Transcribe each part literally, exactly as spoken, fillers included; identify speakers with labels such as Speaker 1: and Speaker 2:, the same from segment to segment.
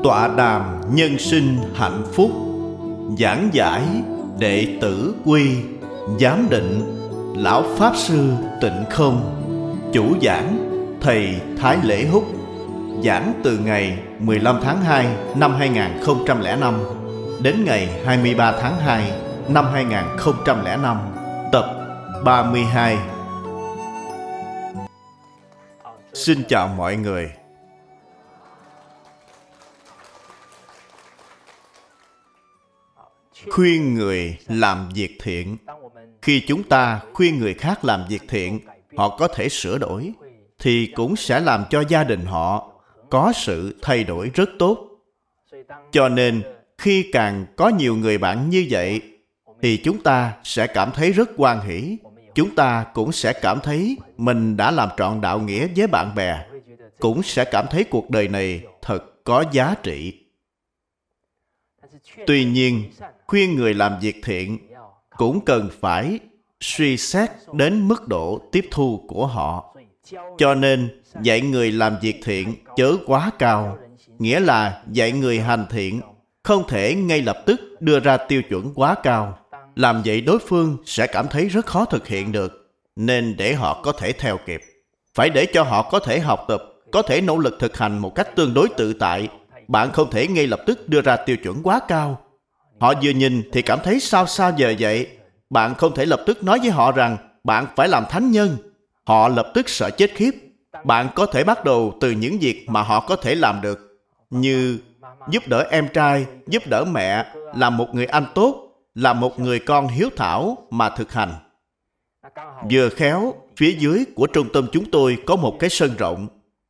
Speaker 1: Tọa đàm nhân sinh hạnh phúc. Giảng giải đệ tử quy. Giám định Lão Pháp Sư Tịnh Không. Chủ giảng Thầy Thái Lễ Húc. Giảng từ ngày mười lăm tháng hai năm hai nghìn không trăm lẻ năm đến ngày hai mươi ba tháng hai năm hai nghìn không trăm lẻ năm. Tập ba mươi hai. Xin chào mọi người. Khuyên người làm việc thiện. Khi chúng ta khuyên người khác làm việc thiện, họ có thể sửa đổi, thì cũng sẽ làm cho gia đình họ có sự thay đổi rất tốt. Cho nên, khi càng có nhiều người bạn như vậy, thì chúng ta sẽ cảm thấy rất hoan hỷ. Chúng ta cũng sẽ cảm thấy mình đã làm trọn đạo nghĩa với bạn bè, cũng sẽ cảm thấy cuộc đời này thật có giá trị. Tuy nhiên, khuyên người làm việc thiện cũng cần phải suy xét đến mức độ tiếp thu của họ. Cho nên, dạy người làm việc thiện chớ quá cao, nghĩa là dạy người hành thiện không thể ngay lập tức đưa ra tiêu chuẩn quá cao. Làm vậy đối phương sẽ cảm thấy rất khó thực hiện được, nên để họ có thể theo kịp. Phải để cho họ có thể học tập, có thể nỗ lực thực hành một cách tương đối tự tại. Bạn không thể ngay lập tức đưa ra tiêu chuẩn quá cao. Họ vừa nhìn thì cảm thấy sao sao giờ vậy. Bạn không thể lập tức nói với họ rằng bạn phải làm thánh nhân. Họ lập tức sợ chết khiếp. Bạn có thể bắt đầu từ những việc mà họ có thể làm được, như giúp đỡ em trai, giúp đỡ mẹ, làm một người anh tốt, làm một người con hiếu thảo mà thực hành. Vừa khéo, phía dưới của trung tâm chúng tôi có một cái sân rộng.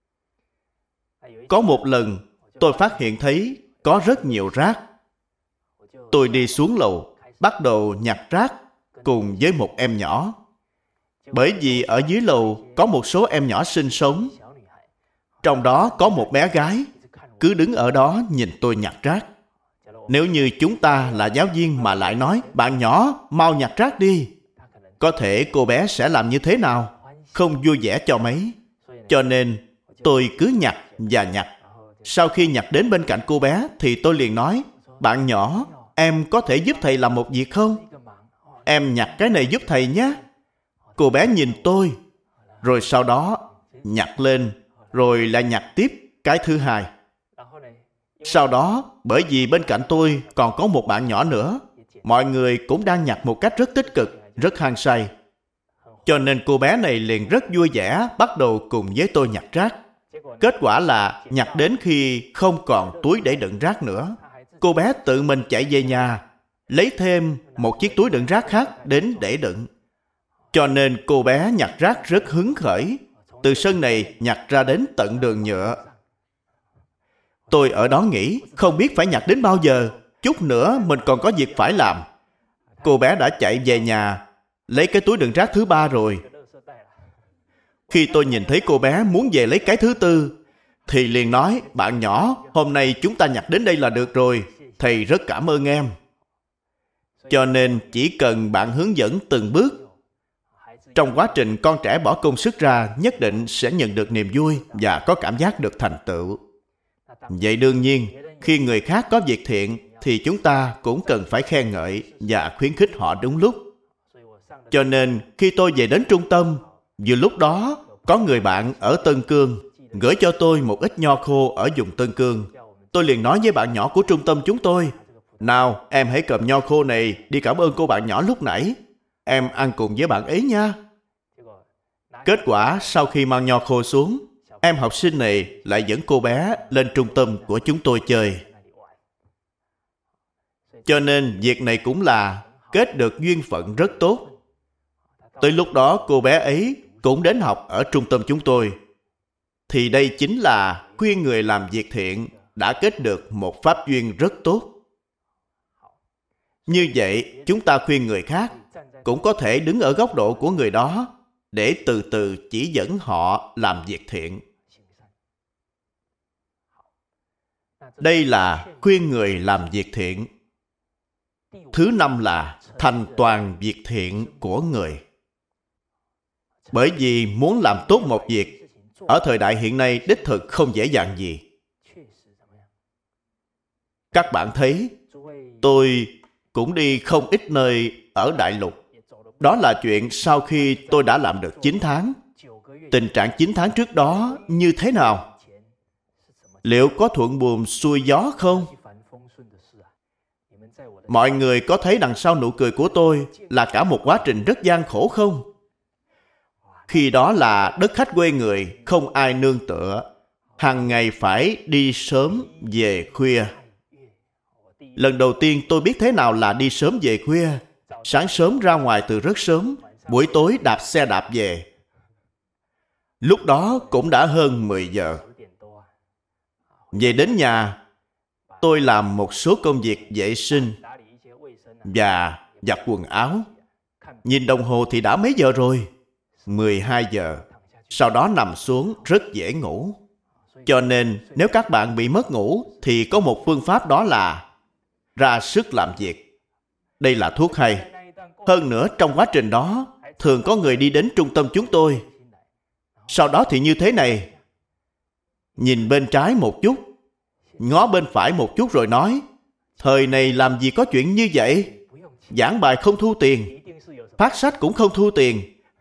Speaker 1: Có một lần, tôi phát hiện thấy có rất nhiều rác. Tôi đi xuống lầu, bắt đầu nhặt rác cùng với một em nhỏ. Bởi vì ở dưới lầu có một số em nhỏ sinh sống. Trong đó có một bé gái, cứ đứng ở đó nhìn tôi nhặt rác. Nếu như chúng ta là giáo viên mà lại nói, bạn nhỏ, mau nhặt rác đi, có thể cô bé sẽ làm như thế nào? Không vui vẻ cho mấy. Cho nên, tôi cứ nhặt và nhặt. Sau khi nhặt đến bên cạnh cô bé, thì tôi liền nói, bạn nhỏ, em có thể giúp thầy làm một việc không? Em nhặt cái này giúp thầy nhé. Cô bé nhìn tôi, rồi sau đó nhặt lên, rồi lại nhặt tiếp cái thứ hai. Sau đó, bởi vì bên cạnh tôi còn có một bạn nhỏ nữa, mọi người cũng đang nhặt một cách rất tích cực, rất hăng say. Cho nên cô bé này liền rất vui vẻ bắt đầu cùng với tôi nhặt rác. Kết quả là nhặt đến khi không còn túi để đựng rác nữa, cô bé tự mình chạy về nhà, lấy thêm một chiếc túi đựng rác khác đến để đựng. Cho nên cô bé nhặt rác rất hứng khởi, từ sân này nhặt ra đến tận đường nhựa. Tôi ở đó nghĩ, không biết phải nhặt đến bao giờ, chút nữa mình còn có việc phải làm. Cô bé đã chạy về nhà, lấy cái túi đựng rác thứ ba rồi. Khi tôi nhìn thấy cô bé muốn về lấy cái thứ tư, thì liền nói, bạn nhỏ, hôm nay chúng ta nhặt đến đây là được rồi, thầy rất cảm ơn em. Cho nên chỉ cần bạn hướng dẫn từng bước, trong quá trình con trẻ bỏ công sức ra, nhất định sẽ nhận được niềm vui và có cảm giác được thành tựu. Vậy đương nhiên, khi người khác có việc thiện, thì chúng ta cũng cần phải khen ngợi và khuyến khích họ đúng lúc. Cho nên, khi tôi về đến trung tâm, vừa lúc đó, có người bạn ở Tân Cương gửi cho tôi một ít nho khô ở vùng Tân Cương. Tôi liền nói với bạn nhỏ của trung tâm chúng tôi, nào, em hãy cầm nho khô này đi cảm ơn cô bạn nhỏ lúc nãy. Em ăn cùng với bạn ấy nha. Kết quả, sau khi mang nho khô xuống, em học sinh này lại dẫn cô bé lên trung tâm của chúng tôi chơi. Cho nên, việc này cũng là kết được duyên phận rất tốt. Tới lúc đó, cô bé ấy cũng đến học ở trung tâm chúng tôi. Thì đây chính là khuyên người làm việc thiện đã kết được một pháp duyên rất tốt. Như vậy, chúng ta khuyên người khác cũng có thể đứng ở góc độ của người đó để từ từ chỉ dẫn họ làm việc thiện. Đây là khuyên người làm việc thiện. Thứ năm là thành toàn việc thiện của người. Bởi vì muốn làm tốt một việc, ở thời đại hiện nay đích thực không dễ dàng gì. Các bạn thấy, tôi cũng đi không ít nơi ở đại lục. Đó là chuyện sau khi tôi đã làm được chín tháng. Tình trạng chín tháng trước đó như thế nào? Liệu có thuận buồm xuôi gió không? Mọi người có thấy đằng sau nụ cười của tôi là cả một quá trình rất gian khổ không? Khi đó là đất khách quê người, không ai nương tựa. Hàng ngày phải đi sớm về khuya. Lần đầu tiên tôi biết thế nào là đi sớm về khuya. Sáng sớm ra ngoài từ rất sớm, buổi tối đạp xe đạp về. Lúc đó cũng đã hơn mười giờ. Về đến nhà, tôi làm một số công việc vệ sinh và giặt quần áo. Nhìn đồng hồ thì đã mấy giờ rồi? mười hai giờ. Sau đó nằm xuống rất dễ ngủ. Cho nên nếu các bạn bị mất ngủ thì có một phương pháp, đó là ra sức làm việc. Đây là thuốc hay. Hơn nữa trong quá trình đó thường có người đi đến trung tâm chúng tôi. Sau đó thì như thế này: nhìn bên trái một chút, ngó bên phải một chút rồi nói, thời này làm gì có chuyện như vậy? Giảng bài không thu tiền, phát sách cũng không thu tiền.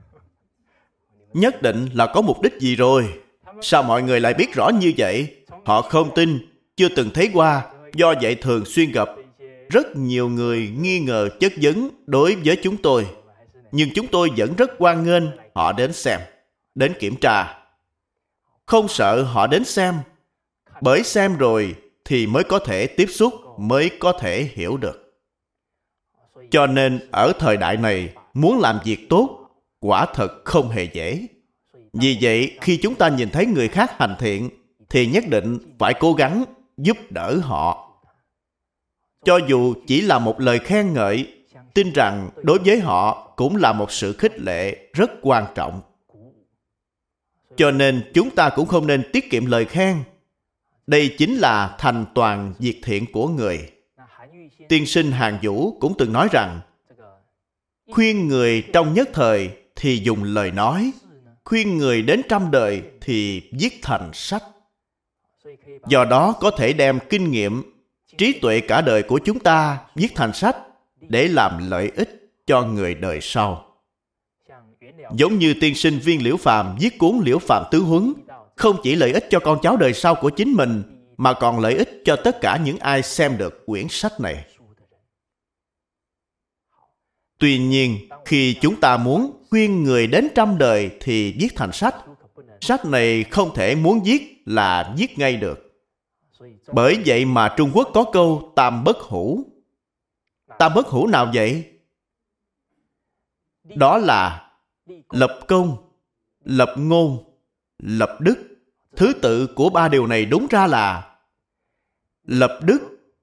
Speaker 1: Nhất định là có mục đích gì rồi. Sao mọi người lại biết rõ như vậy? Họ không tin, chưa từng thấy qua. Do vậy thường xuyên gặp rất nhiều người nghi ngờ chất vấn đối với chúng tôi. Nhưng chúng tôi vẫn rất hoan nghênh họ đến xem, đến kiểm tra. Không sợ họ đến xem, bởi xem rồi thì mới có thể tiếp xúc, mới có thể hiểu được. Cho nên ở thời đại này, muốn làm việc tốt quả thật không hề dễ. Vì vậy, khi chúng ta nhìn thấy người khác hành thiện thì nhất định phải cố gắng giúp đỡ họ. Cho dù chỉ là một lời khen ngợi, tin rằng đối với họ cũng là một sự khích lệ rất quan trọng. Cho nên chúng ta cũng không nên tiết kiệm lời khen. Đây chính là thành toàn việc thiện của người. Tiên sinh Hàn Vũ cũng từng nói rằng, khuyên người trong nhất thời thì dùng lời nói, khuyên người đến trăm đời thì viết thành sách. Do đó có thể đem kinh nghiệm, trí tuệ cả đời của chúng ta viết thành sách để làm lợi ích cho người đời sau. Giống như tiên sinh Viên Liễu Phàm viết cuốn Liễu Phàm Tứ Huấn, không chỉ lợi ích cho con cháu đời sau của chính mình, mà còn lợi ích cho tất cả những ai xem được quyển sách này. Tuy nhiên, khi chúng ta muốn khuyên người đến trăm đời thì viết thành sách, sách này không thể muốn viết là viết ngay được. Bởi vậy mà Trung Quốc có câu tam bất hủ. Tam bất hủ nào vậy? Đó là lập công, lập ngôn, lập đức. Thứ tự của ba điều này đúng ra là lập đức,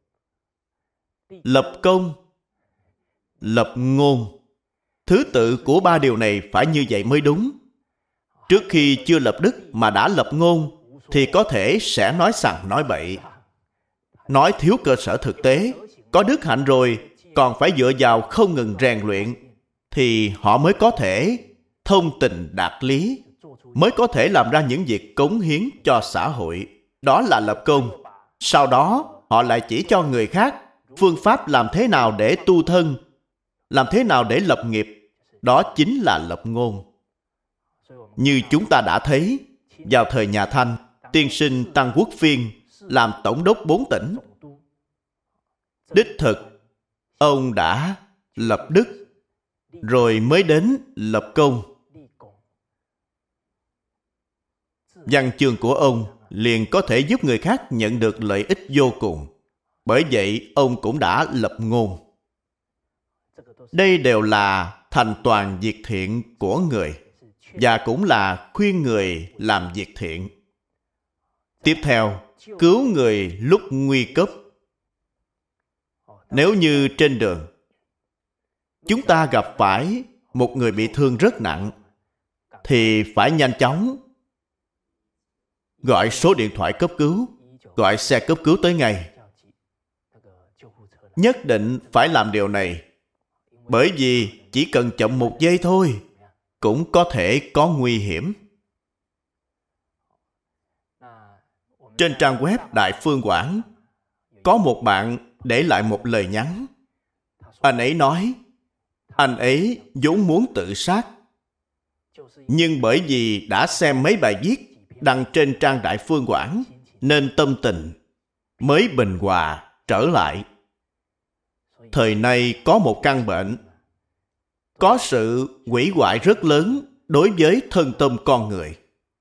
Speaker 1: lập công, lập ngôn. Thứ tự của ba điều này phải như vậy mới đúng. Trước khi chưa lập đức mà đã lập ngôn thì có thể sẽ nói sằng nói bậy, nói thiếu cơ sở thực tế. Có đức hạnh rồi còn phải dựa vào không ngừng rèn luyện thì họ mới có thể thông tình đạt lý, mới có thể làm ra những việc cống hiến cho xã hội. Đó là lập công. Sau đó họ lại chỉ cho người khác phương pháp làm thế nào để tu thân, làm thế nào để lập nghiệp. Đó chính là lập ngôn. Như chúng ta đã thấy, vào thời nhà Thanh, tiên sinh Tăng Quốc Phiên làm tổng đốc bốn tỉnh. Đích thực, ông đã lập đức, rồi mới đến lập công. Văn chương của ông liền có thể giúp người khác nhận được lợi ích vô cùng. Bởi vậy, ông cũng đã lập ngôn. Đây đều là thành toàn việc thiện của người, và cũng là khuyên người làm việc thiện. Tiếp theo, cứu người lúc nguy cấp. Nếu như trên đường, chúng ta gặp phải một người bị thương rất nặng, thì phải nhanh chóng gọi số điện thoại cấp cứu, gọi xe cấp cứu tới ngay. Nhất định phải làm điều này, bởi vì chỉ cần chậm một giây thôi cũng có thể có nguy hiểm. Trên trang web Đại Phương Quảng có một bạn để lại một lời nhắn. Anh ấy nói, anh ấy vốn muốn tự sát, nhưng bởi vì đã xem mấy bài viết đăng trên trang Đại Phương Quảng, nên tâm tình mới bình hòa trở lại. Thời nay có một căn bệnh, có sự hủy hoại rất lớn đối với thân tâm con người.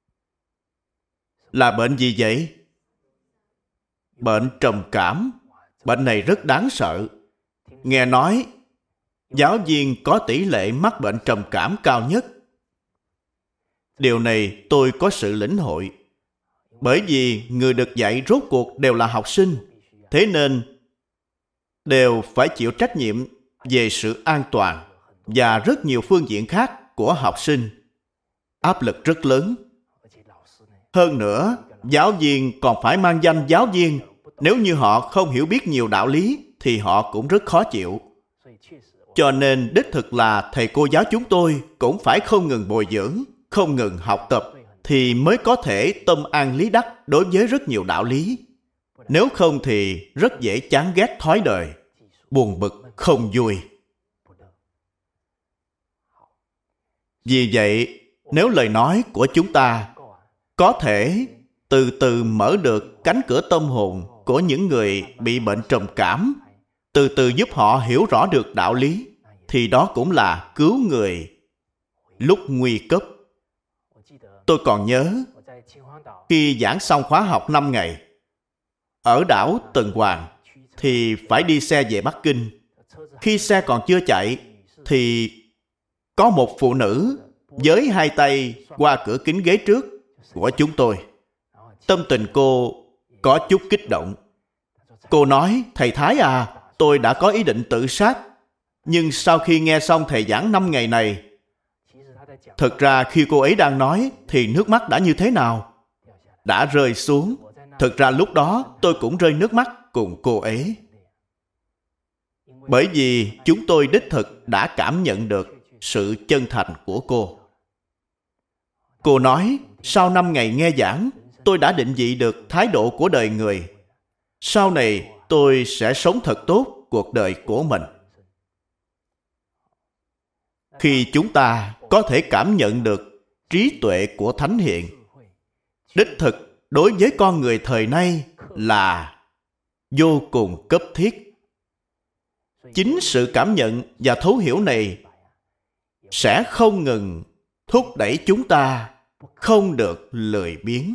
Speaker 1: Là bệnh gì vậy? Bệnh trầm cảm. Bệnh này rất đáng sợ. Nghe nói, giáo viên có tỷ lệ mắc bệnh trầm cảm cao nhất. Điều này tôi có sự lĩnh hội. Bởi vì người được dạy rốt cuộc đều là học sinh, thế nên đều phải chịu trách nhiệm về sự an toàn và rất nhiều phương diện khác của học sinh. Áp lực rất lớn. Hơn nữa, giáo viên còn phải mang danh giáo viên. Nếu như họ không hiểu biết nhiều đạo lý thì họ cũng rất khó chịu. Cho nên đích thực là thầy cô giáo chúng tôi cũng phải không ngừng bồi dưỡng, không ngừng học tập thì mới có thể tâm an lý đắc đối với rất nhiều đạo lý. Nếu không thì rất dễ chán ghét thói đời, buồn bực, không vui. Vì vậy, nếu lời nói của chúng ta có thể từ từ mở được cánh cửa tâm hồn của những người bị bệnh trầm cảm, từ từ giúp họ hiểu rõ được đạo lý, thì đó cũng là cứu người lúc nguy cấp. Tôi còn nhớ, khi giảng xong khóa học năm ngày, ở đảo Tần Hoàng thì phải đi xe về Bắc Kinh. Khi xe còn chưa chạy, thì có một phụ nữ với hai tay qua cửa kính ghế trước của chúng tôi. Tâm tình cô có chút kích động. Cô nói, thầy Thái à, tôi đã có ý định tự sát. Nhưng sau khi nghe xong thầy giảng năm ngày này, thực ra khi cô ấy đang nói thì nước mắt đã như thế nào? Đã rơi xuống. Thực ra lúc đó tôi cũng rơi nước mắt cùng cô ấy. Bởi vì chúng tôi đích thực đã cảm nhận được sự chân thành của cô. Cô nói, sau năm ngày nghe giảng, tôi đã định vị được thái độ của đời người. Sau này tôi sẽ sống thật tốt cuộc đời của mình. Khi chúng ta có thể cảm nhận được trí tuệ của Thánh Hiện, đích thực đối với con người thời nay là vô cùng cấp thiết. Chính sự cảm nhận và thấu hiểu này sẽ không ngừng thúc đẩy chúng ta không được lười biếng.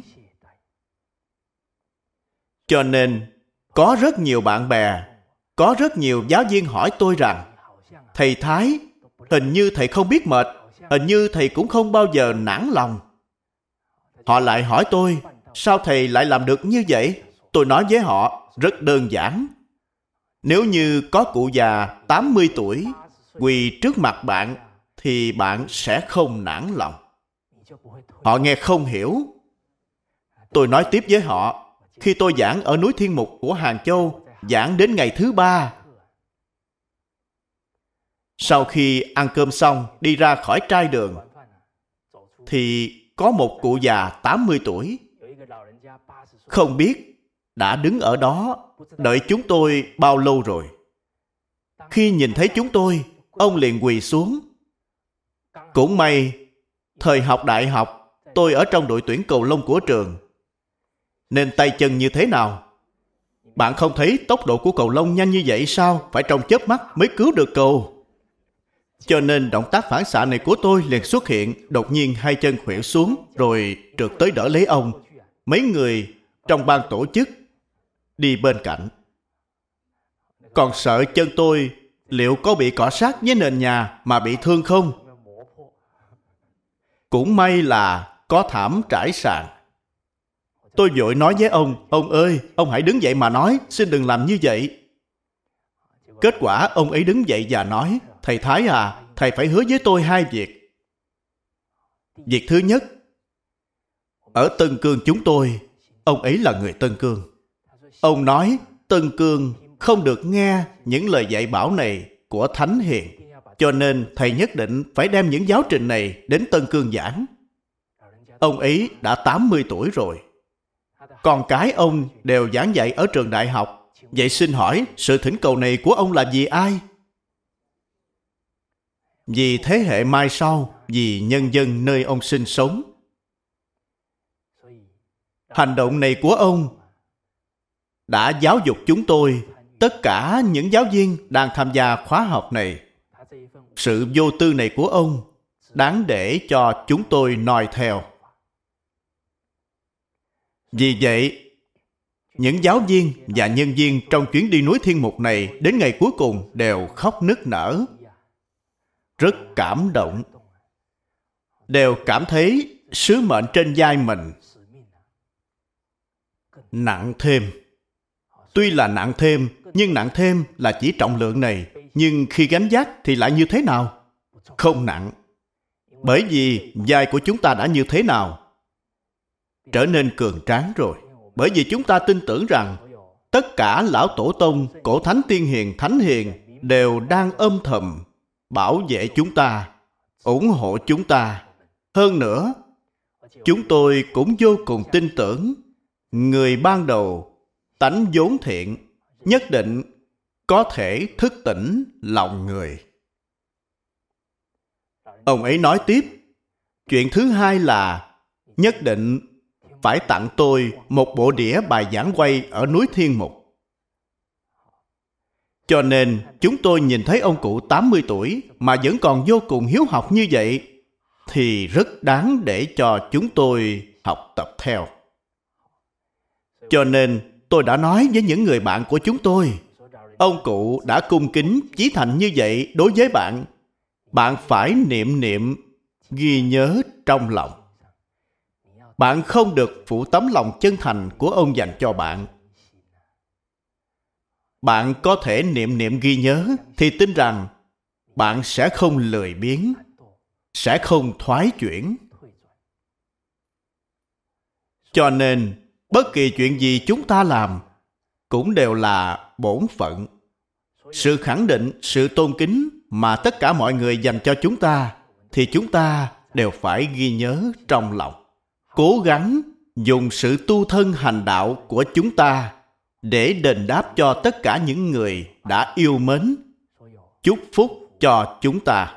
Speaker 1: Cho nên, có rất nhiều bạn bè, có rất nhiều giáo viên hỏi tôi rằng, thầy Thái, hình như thầy không biết mệt, hình như thầy cũng không bao giờ nản lòng. Họ lại hỏi tôi, sao thầy lại làm được như vậy? Tôi nói với họ, rất đơn giản. Nếu như có cụ già tám mươi tuổi quỳ trước mặt bạn, thì bạn sẽ không nản lòng. Họ nghe không hiểu. Tôi nói tiếp với họ, khi tôi giảng ở núi Thiên Mục của Hàng Châu, giảng đến ngày thứ ba. Sau khi ăn cơm xong, đi ra khỏi trai đường, thì có một cụ già tám mươi tuổi, không biết đã đứng ở đó đợi chúng tôi bao lâu rồi. Khi nhìn thấy chúng tôi, ông liền quỳ xuống. Cũng may, thời học đại học, tôi ở trong đội tuyển cầu lông của trường, nên tay chân như thế nào? Bạn không thấy tốc độ của cầu lông nhanh như vậy sao? Phải trong chớp mắt mới cứu được cầu. Cho nên động tác phản xạ này của tôi liền xuất hiện, đột nhiên hai chân khuỵu xuống, rồi trượt tới đỡ lấy ông. Mấy người trong ban tổ chức đi bên cạnh. Còn sợ chân tôi liệu có bị cọ sát với nền nhà mà bị thương không? Cũng may là có thảm trải sàn. Tôi vội nói với ông, ông ơi, ông hãy đứng dậy mà nói, xin đừng làm như vậy. Kết quả ông ấy đứng dậy và nói, thầy Thái à, thầy phải hứa với tôi hai việc. Việc thứ nhất, ở Tân Cương chúng tôi, ông ấy là người Tân Cương. Ông nói, Tân Cương không được nghe những lời dạy bảo này của Thánh Hiền, cho nên thầy nhất định phải đem những giáo trình này đến Tân Cương giảng. Ông ấy đã tám mươi tuổi rồi. Con cái ông đều giảng dạy ở trường đại học. Vậy xin hỏi, sự thỉnh cầu này của ông là vì ai? Vì thế hệ mai sau, vì nhân dân nơi ông sinh sống. Hành động này của ông đã giáo dục chúng tôi, tất cả những giáo viên đang tham gia khóa học này. Sự vô tư này của ông đáng để cho chúng tôi noi theo. Vì vậy, những giáo viên và nhân viên trong chuyến đi núi Thiên Mục này đến ngày cuối cùng đều khóc nức nở, rất cảm động, đều cảm thấy sứ mệnh trên vai mình nặng thêm. Tuy là nặng thêm, nhưng nặng thêm là chỉ trọng lượng này, nhưng khi gánh vác thì lại như thế nào? Không nặng. Bởi vì vai của chúng ta đã như thế nào? Trở nên cường tráng rồi. Bởi vì chúng ta tin tưởng rằng tất cả lão tổ tông, cổ thánh tiên hiền, thánh hiền đều đang âm thầm bảo vệ chúng ta, ủng hộ chúng ta. Hơn nữa, chúng tôi cũng vô cùng tin tưởng người ban đầu tánh vốn thiện nhất định có thể thức tỉnh lòng người. Ông ấy nói tiếp, chuyện thứ hai là nhất định phải tặng tôi một bộ đĩa bài giảng quay ở núi Thiên Mục. Cho nên chúng tôi nhìn thấy ông cụ tám mươi tuổi mà vẫn còn vô cùng hiếu học như vậy thì rất đáng để cho chúng tôi học tập theo. Cho nên tôi đã nói với những người bạn của chúng tôi, ông cụ đã cung kính chí thành như vậy đối với bạn, bạn phải niệm niệm ghi nhớ trong lòng. Bạn không được phụ tấm lòng chân thành của ông dành cho bạn. Bạn có thể niệm niệm ghi nhớ thì tin rằng bạn sẽ không lười biếng, sẽ không thoái chuyển. Cho nên bất kỳ chuyện gì chúng ta làm cũng đều là bổn phận. Sự khẳng định, sự tôn kính mà tất cả mọi người dành cho chúng ta thì chúng ta đều phải ghi nhớ trong lòng. Cố gắng dùng sự tu thân hành đạo của chúng ta để đền đáp cho tất cả những người đã yêu mến, chúc phúc cho chúng ta.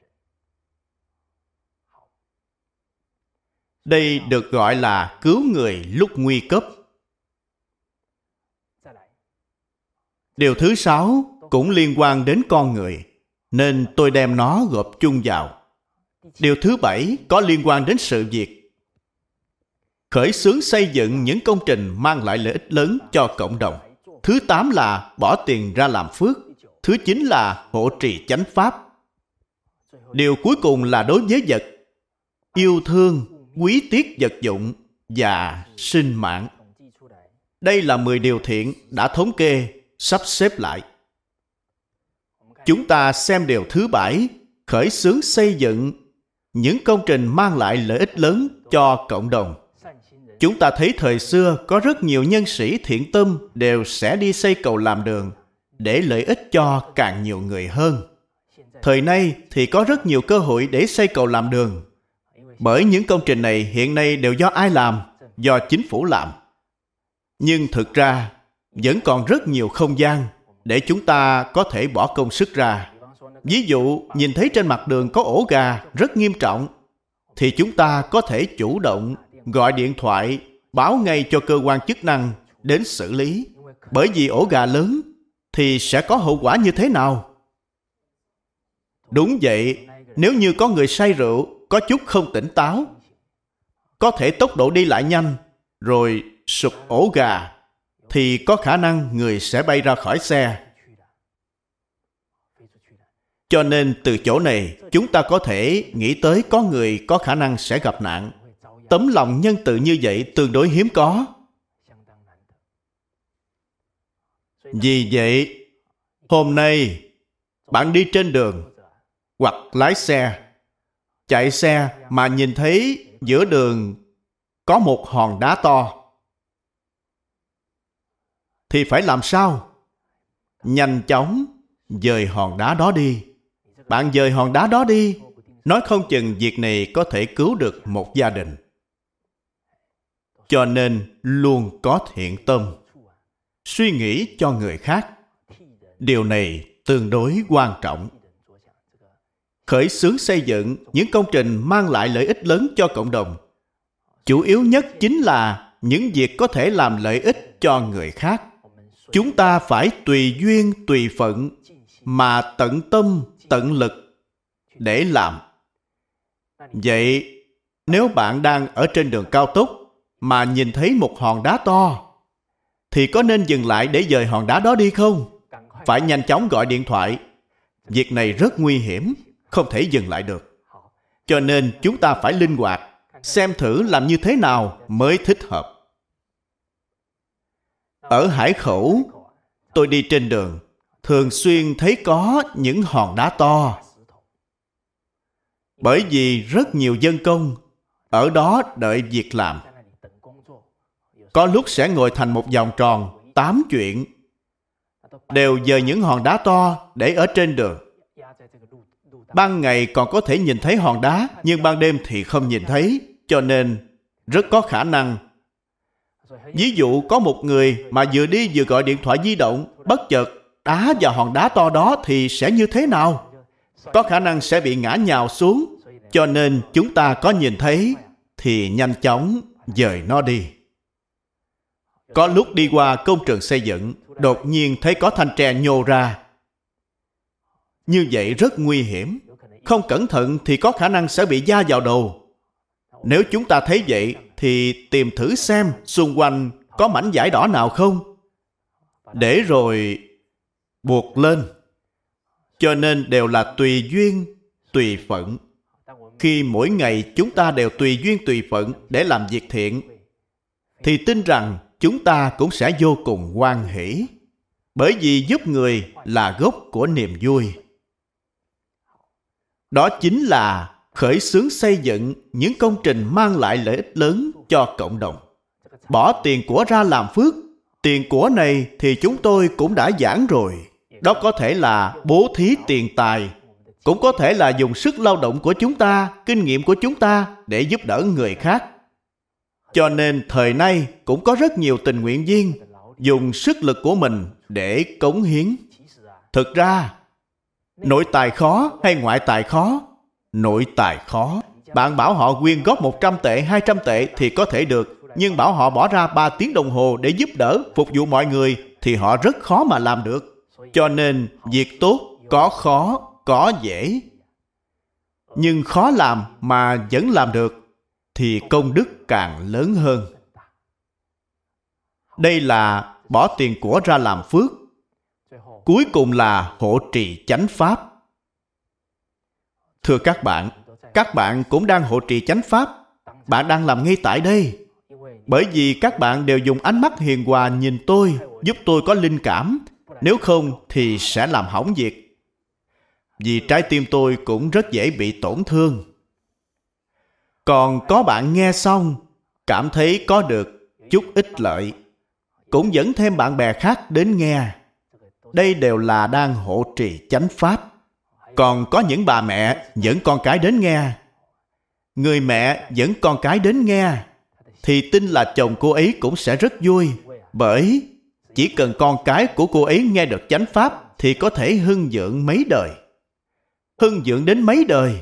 Speaker 1: Đây được gọi là cứu người lúc nguy cấp. Điều thứ sáu cũng liên quan đến con người, nên tôi đem nó gộp chung vào. Điều thứ bảy có liên quan đến sự việc. Khởi xướng xây dựng những công trình mang lại lợi ích lớn cho cộng đồng. Thứ tám là bỏ tiền ra làm phước. Thứ chín là hộ trì chánh pháp. Điều cuối cùng là đối với vật, yêu thương, quý tiếc vật dụng và sinh mạng. Đây là mười điều thiện đã thống kê, sắp xếp lại. Chúng ta xem điều thứ bảy, khởi xướng xây dựng những công trình mang lại lợi ích lớn cho cộng đồng. Chúng ta thấy thời xưa có rất nhiều nhân sĩ thiện tâm đều sẽ đi xây cầu làm đường để lợi ích cho càng nhiều người hơn. Thời nay thì có rất nhiều cơ hội để xây cầu làm đường. Bởi những công trình này hiện nay đều do ai làm? Do chính phủ làm. Nhưng thực ra vẫn còn rất nhiều không gian để chúng ta có thể bỏ công sức ra. Ví dụ, nhìn thấy trên mặt đường có ổ gà rất nghiêm trọng, thì chúng ta có thể chủ động gọi điện thoại báo ngay cho cơ quan chức năng đến xử lý. Bởi vì ổ gà lớn thì sẽ có hậu quả như thế nào? Đúng vậy, nếu như có người say rượu, có chút không tỉnh táo, có thể tốc độ đi lại nhanh, rồi sụp ổ gà, thì có khả năng người sẽ bay ra khỏi xe. Cho nên từ chỗ này, chúng ta có thể nghĩ tới có người có khả năng sẽ gặp nạn. Tấm lòng nhân từ như vậy tương đối hiếm có. Vì vậy, hôm nay, bạn đi trên đường, hoặc lái xe, chạy xe mà nhìn thấy giữa đường có một hòn đá to, thì phải làm sao? Nhanh chóng dời hòn đá đó đi. Bạn dời hòn đá đó đi, nói không chừng việc này có thể cứu được một gia đình. Cho nên luôn có thiện tâm. suy nghĩ cho người khác. Điều này tương đối quan trọng. Khởi xướng xây dựng những công trình mang lại lợi ích lớn cho cộng đồng. Chủ yếu nhất chính là những việc có thể làm lợi ích cho người khác. Chúng ta phải tùy duyên, tùy phận, mà tận tâm, tận lực để làm. Vậy, nếu bạn đang ở trên đường cao tốc mà nhìn thấy một hòn đá to, thì có nên dừng lại để dời hòn đá đó đi không? Phải nhanh chóng gọi điện thoại. Việc này rất nguy hiểm, không thể dừng lại được. Cho nên chúng ta phải linh hoạt, xem thử làm như thế nào mới thích hợp. Ở Hải Khẩu, tôi đi trên đường, thường xuyên thấy có những hòn đá to. Bởi vì rất nhiều dân công ở đó đợi việc làm. Có lúc sẽ ngồi thành một vòng tròn, tám chuyện, đều dời những hòn đá to để ở trên đường. Ban ngày còn có thể nhìn thấy hòn đá, nhưng ban đêm thì không nhìn thấy, cho nên rất có khả năng. Ví dụ có một người mà vừa đi vừa gọi điện thoại di động, bất chợt đá vào hòn đá to đó thì sẽ như thế nào? Có khả năng sẽ bị ngã nhào xuống, cho nên chúng ta có nhìn thấy thì nhanh chóng dời nó đi. Có lúc đi qua công trường xây dựng, đột nhiên thấy có thanh tre nhô ra. Như vậy rất nguy hiểm. Không cẩn thận thì có khả năng sẽ bị va vào đầu. Nếu chúng ta thấy vậy thì tìm thử xem xung quanh có mảnh vải đỏ nào không, để rồi buộc lên. Cho nên đều là tùy duyên, tùy phận. Khi mỗi ngày chúng ta đều tùy duyên tùy phận để làm việc thiện, thì tin rằng chúng ta cũng sẽ vô cùng hoan hỷ. Bởi vì giúp người là gốc của niềm vui. Đó chính là khởi xướng xây dựng những công trình mang lại lợi ích lớn cho cộng đồng. Bỏ tiền của ra làm phước. Tiền của này thì chúng tôi cũng đã giảng rồi. Đó có thể là bố thí tiền tài, cũng có thể là dùng sức lao động của chúng ta, kinh nghiệm của chúng ta để giúp đỡ người khác. Cho nên thời nay cũng có rất nhiều tình nguyện viên dùng sức lực của mình để cống hiến. Thực ra, nội tài khó hay ngoại tài khó? Nội tài khó. Bạn bảo họ quyên góp một trăm tệ, hai trăm tệ thì có thể được. Nhưng bảo họ bỏ ra ba tiếng đồng hồ để giúp đỡ, phục vụ mọi người thì họ rất khó mà làm được. Cho nên, việc tốt có khó, có dễ. Nhưng khó làm mà vẫn làm được thì công đức càng lớn hơn. Đây là bỏ tiền của ra làm phước. Cuối cùng là hộ trì chánh pháp. Thưa các bạn, các bạn cũng đang hộ trì chánh pháp. Bạn đang làm ngay tại đây. Bởi vì các bạn đều dùng ánh mắt hiền hòa nhìn tôi, giúp tôi có linh cảm. Nếu không thì sẽ làm hỏng việc. Vì trái tim tôi cũng rất dễ bị tổn thương. Còn có bạn nghe xong, cảm thấy có được chút ích lợi, cũng dẫn thêm bạn bè khác đến nghe. Đây đều là đang hộ trì chánh pháp. Còn có những bà mẹ dẫn con cái đến nghe. Người mẹ dẫn con cái đến nghe, thì tin là chồng cô ấy cũng sẽ rất vui. Bởi chỉ cần con cái của cô ấy nghe được chánh pháp thì có thể hưng vượng mấy đời. Hưng vượng đến mấy đời.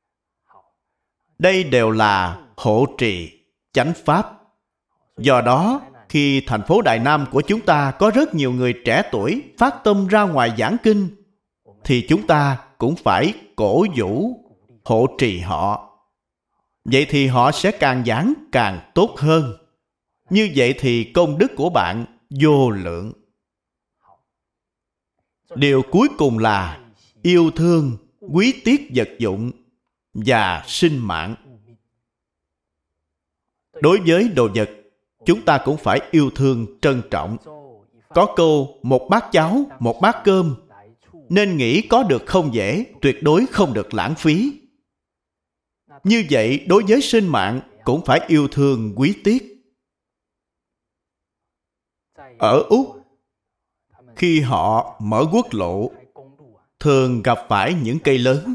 Speaker 1: Đây đều là hộ trì chánh pháp. Do đó, khi thành phố Đài Nam của chúng ta có rất nhiều người trẻ tuổi phát tâm ra ngoài giảng kinh, thì chúng ta cũng phải cổ vũ, hộ trì họ. Vậy thì họ sẽ càng giảng càng tốt hơn. Như vậy thì công đức của bạn vô lượng. Điều cuối cùng là yêu thương, quý tiếc vật dụng và sinh mạng. Đối với đồ vật, chúng ta cũng phải yêu thương trân trọng. Có câu một bát cháo, một bát cơm, nên nghĩ có được không dễ, tuyệt đối không được lãng phí. Như vậy, đối với sinh mạng cũng phải yêu thương quý tiếc. Ở Úc, khi họ mở quốc lộ, thường gặp phải những cây lớn.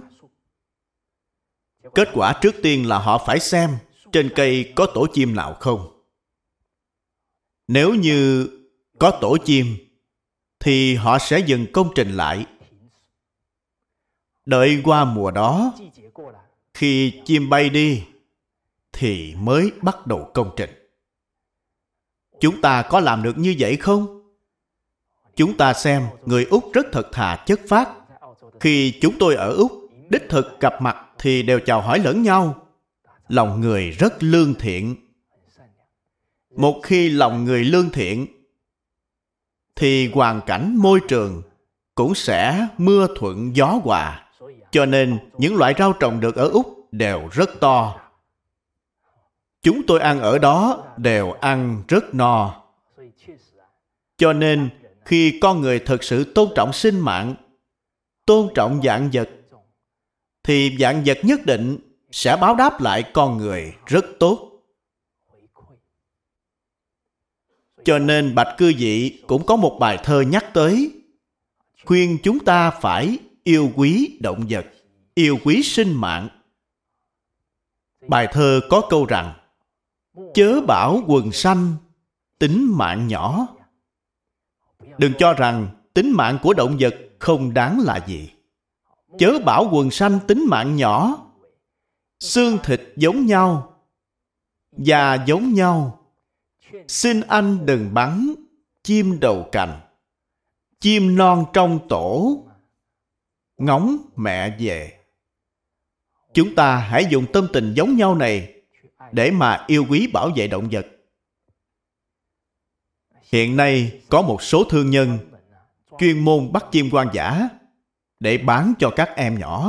Speaker 1: Kết quả trước tiên là họ phải xem trên cây có tổ chim nào không. Nếu như có tổ chim, thì họ sẽ dừng công trình lại. Đợi qua mùa đó, khi chim bay đi, thì mới bắt đầu công trình. Chúng ta có làm được như vậy không? Chúng ta xem, người Úc rất thật thà chất phác. Khi chúng tôi ở Úc, đích thực gặp mặt thì đều chào hỏi lẫn nhau. Lòng người rất lương thiện. Một khi lòng người lương thiện, thì hoàn cảnh môi trường cũng sẽ mưa thuận gió hòa. Cho nên những loại rau trồng được ở Úc đều rất to. Chúng tôi ăn ở đó đều ăn rất no. Cho nên khi con người thực sự tôn trọng sinh mạng, tôn trọng vạn vật, thì vạn vật nhất định sẽ báo đáp lại con người rất tốt. Cho nên Bạch Cư Dị cũng có một bài thơ nhắc tới, khuyên chúng ta phải yêu quý động vật, yêu quý sinh mạng. Bài thơ có câu rằng, chớ bảo quần sanh, tính mạng nhỏ. Đừng cho rằng tính mạng của động vật không đáng là gì. Chớ bảo quần sanh tính mạng nhỏ. Xương thịt giống nhau, da giống nhau. Xin anh đừng bắn chim đầu cành. Chim non trong tổ, ngóng mẹ về. Chúng ta hãy dùng tâm tình giống nhau này để mà yêu quý bảo vệ động vật. Hiện nay có một số thương nhân chuyên môn bắt chim hoang dã để bán cho các em nhỏ.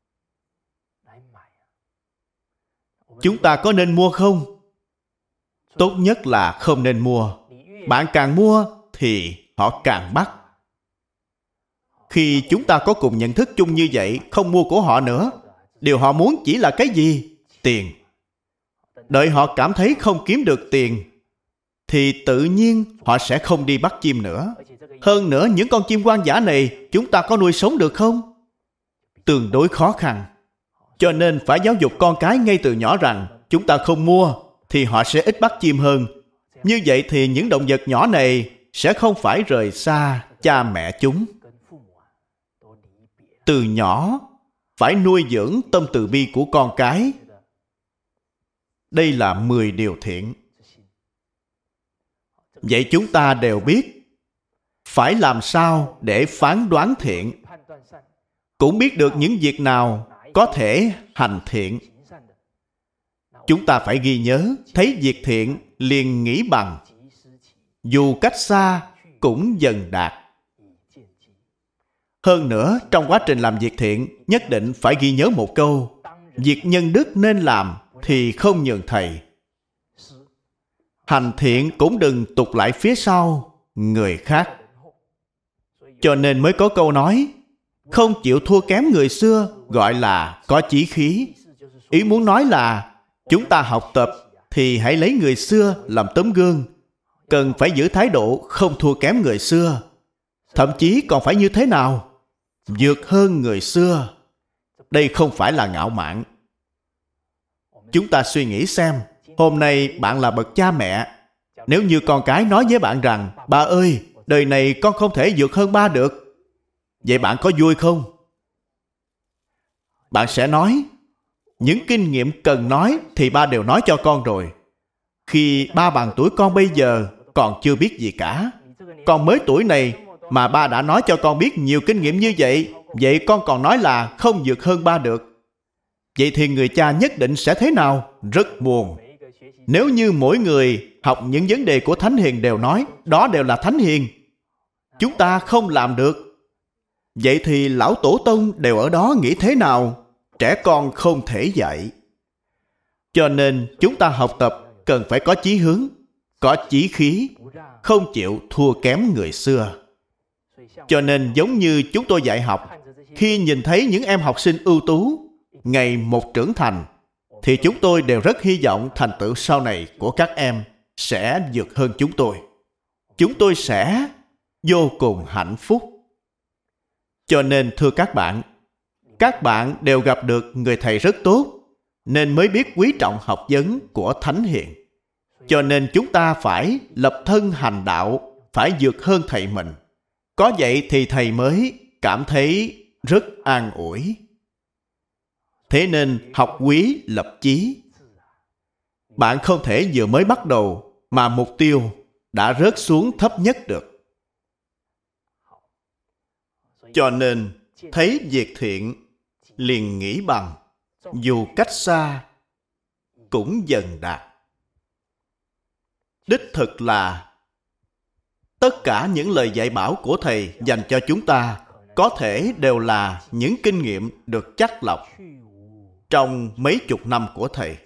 Speaker 1: Chúng ta có nên mua không? Tốt nhất là không nên mua. Bạn càng mua thì họ càng bắt. Khi chúng ta có cùng nhận thức chung như vậy, không mua của họ nữa, điều họ muốn chỉ là cái gì? Tiền. Đợi họ cảm thấy không kiếm được tiền, thì tự nhiên họ sẽ không đi bắt chim nữa. Hơn nữa, những con chim hoang dã này chúng ta có nuôi sống được không? Tương đối khó khăn. Cho nên phải giáo dục con cái ngay từ nhỏ rằng chúng ta không mua thì họ sẽ ít bắt chim hơn. Như vậy thì những động vật nhỏ này sẽ không phải rời xa cha mẹ chúng. Từ nhỏ phải nuôi dưỡng tâm từ bi của con cái. Đây là mười điều thiện. Vậy chúng ta đều biết phải làm sao để phán đoán thiện, cũng biết được những việc nào có thể hành thiện. Chúng ta phải ghi nhớ, thấy việc thiện liền nghĩ bằng, dù cách xa cũng dần đạt. Hơn nữa, trong quá trình làm việc thiện, nhất định phải ghi nhớ một câu, việc nhân đức nên làm thì không nhường thầy. Hành thiện cũng đừng tụt lại phía sau người khác. Cho nên mới có câu nói, không chịu thua kém người xưa gọi là có chí khí. Ý muốn nói là chúng ta học tập thì hãy lấy người xưa làm tấm gương. Cần phải giữ thái độ không thua kém người xưa. Thậm chí còn phải như thế nào? Vượt hơn người xưa. Đây không phải là ngạo mạn. Chúng ta suy nghĩ xem, hôm nay bạn là bậc cha mẹ. Nếu như con cái nói với bạn rằng, ba ơi, đời này con không thể vượt hơn ba được. Vậy bạn có vui không? Bạn sẽ nói, những kinh nghiệm cần nói thì ba đều nói cho con rồi. Khi ba bằng tuổi con bây giờ còn chưa biết gì cả. Con mới tuổi này mà ba đã nói cho con biết nhiều kinh nghiệm như vậy, vậy con còn nói là không vượt hơn ba được. Vậy thì người cha nhất định sẽ thế nào? Rất buồn. Nếu như mỗi người học những vấn đề của Thánh Hiền đều nói, đó đều là Thánh Hiền, chúng ta không làm được. Vậy thì lão tổ tông đều ở đó nghĩ thế nào? Trẻ con không thể dạy. Cho nên chúng ta học tập cần phải có chí hướng, có chí khí, không chịu thua kém người xưa. Cho nên giống như chúng tôi dạy học, khi nhìn thấy những em học sinh ưu tú ngày một trưởng thành, thì chúng tôi đều rất hy vọng thành tựu sau này của các em sẽ vượt hơn chúng tôi. Chúng tôi sẽ vô cùng hạnh phúc. Cho nên thưa các bạn, các bạn đều gặp được người thầy rất tốt, nên mới biết quý trọng học vấn của Thánh Hiền. Cho nên chúng ta phải lập thân hành đạo, phải vượt hơn thầy mình. Có vậy thì thầy mới cảm thấy rất an ủi. Thế nên học quý lập chí. Bạn không thể vừa mới bắt đầu mà mục tiêu đã rớt xuống thấp nhất được. Cho nên thấy việc thiện liền nghĩ bằng dù cách xa cũng dần đạt. Đích thực là tất cả những lời dạy bảo của thầy dành cho chúng ta có thể đều là những kinh nghiệm được chắt lọc trong mấy chục năm của thầy.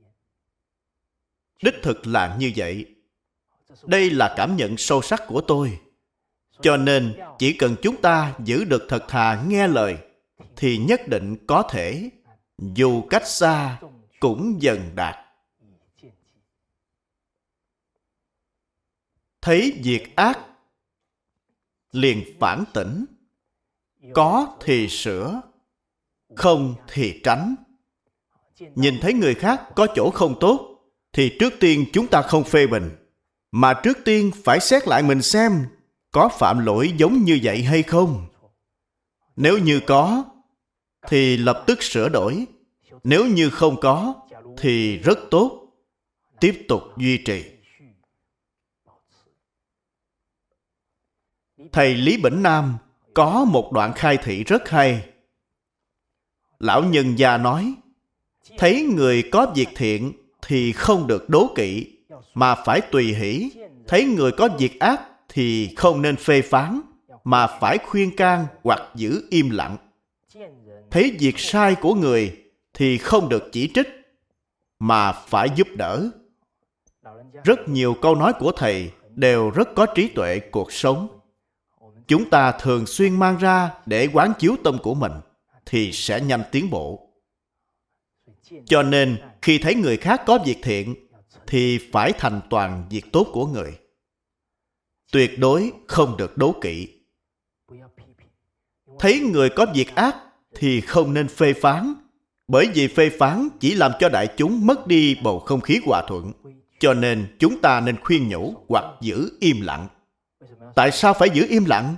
Speaker 1: Đích thực là như vậy. Đây là cảm nhận sâu sắc của tôi. Cho nên chỉ cần chúng ta giữ được thật thà nghe lời thì nhất định có thể dù cách xa cũng dần đạt. Thấy việc ác liền phản tỉnh. Có thì sửa, không thì tránh. Nhìn thấy người khác có chỗ không tốt thì trước tiên chúng ta không phê bình, mà trước tiên phải xét lại mình xem có phạm lỗi giống như vậy hay không. Nếu như có thì lập tức sửa đổi. Nếu như không có thì rất tốt, tiếp tục duy trì. Thầy Lý Bỉnh Nam có một đoạn khai thị rất hay. Lão nhân gia nói, thấy người có việc thiện thì không được đố kỵ, mà phải tùy hỷ. Thấy người có việc ác thì không nên phê phán, mà phải khuyên can hoặc giữ im lặng. Thấy việc sai của người thì không được chỉ trích, mà phải giúp đỡ. Rất nhiều câu nói của thầy đều rất có trí tuệ cuộc sống. Chúng ta thường xuyên mang ra để quán chiếu tâm của mình thì sẽ nhanh tiến bộ. Cho nên khi thấy người khác có việc thiện thì phải thành toàn việc tốt của người. Tuyệt đối không được đố kỵ. Thấy người có việc ác thì không nên phê phán, bởi vì phê phán chỉ làm cho đại chúng mất đi bầu không khí hòa thuận. Cho nên chúng ta nên khuyên nhủ hoặc giữ im lặng. Tại sao phải giữ im lặng?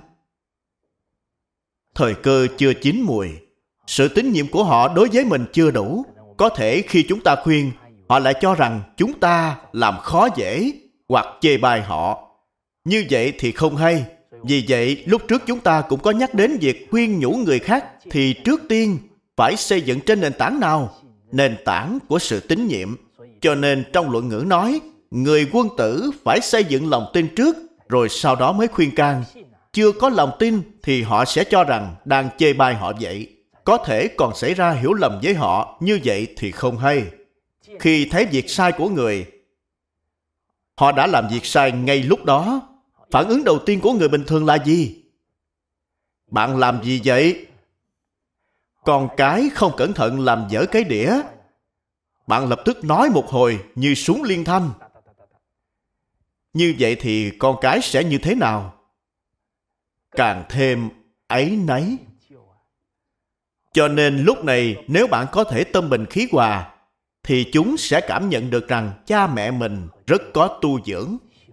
Speaker 1: Thời cơ chưa chín mùi, sự tín nhiệm của họ đối với mình chưa đủ. Có thể khi chúng ta khuyên, họ lại cho rằng chúng ta làm khó dễ hoặc chê bai họ. Như vậy thì không hay. Vì vậy, lúc trước chúng ta cũng có nhắc đến việc khuyên nhủ người khác thì trước tiên phải xây dựng trên nền tảng nào? Nền tảng của sự tín nhiệm. Cho nên trong luận ngữ nói, người quân tử phải xây dựng lòng tin trước, rồi sau đó mới khuyên can. Chưa có lòng tin thì họ sẽ cho rằng đang chê bai họ vậy. Có thể còn xảy ra hiểu lầm với họ, như vậy thì không hay. Khi thấy việc sai của người, họ đã làm việc sai ngay lúc đó. Phản ứng đầu tiên của người bình thường là gì? Bạn làm gì vậy? Con cái không cẩn thận làm dở cái đĩa. Bạn lập tức nói một hồi như súng liên thanh. Như vậy thì con cái sẽ như thế nào? Càng thêm áy náy. Cho nên lúc này nếu bạn có thể tâm bình khí hòa thì chúng sẽ cảm nhận được rằng cha mẹ mình rất có tu dưỡng.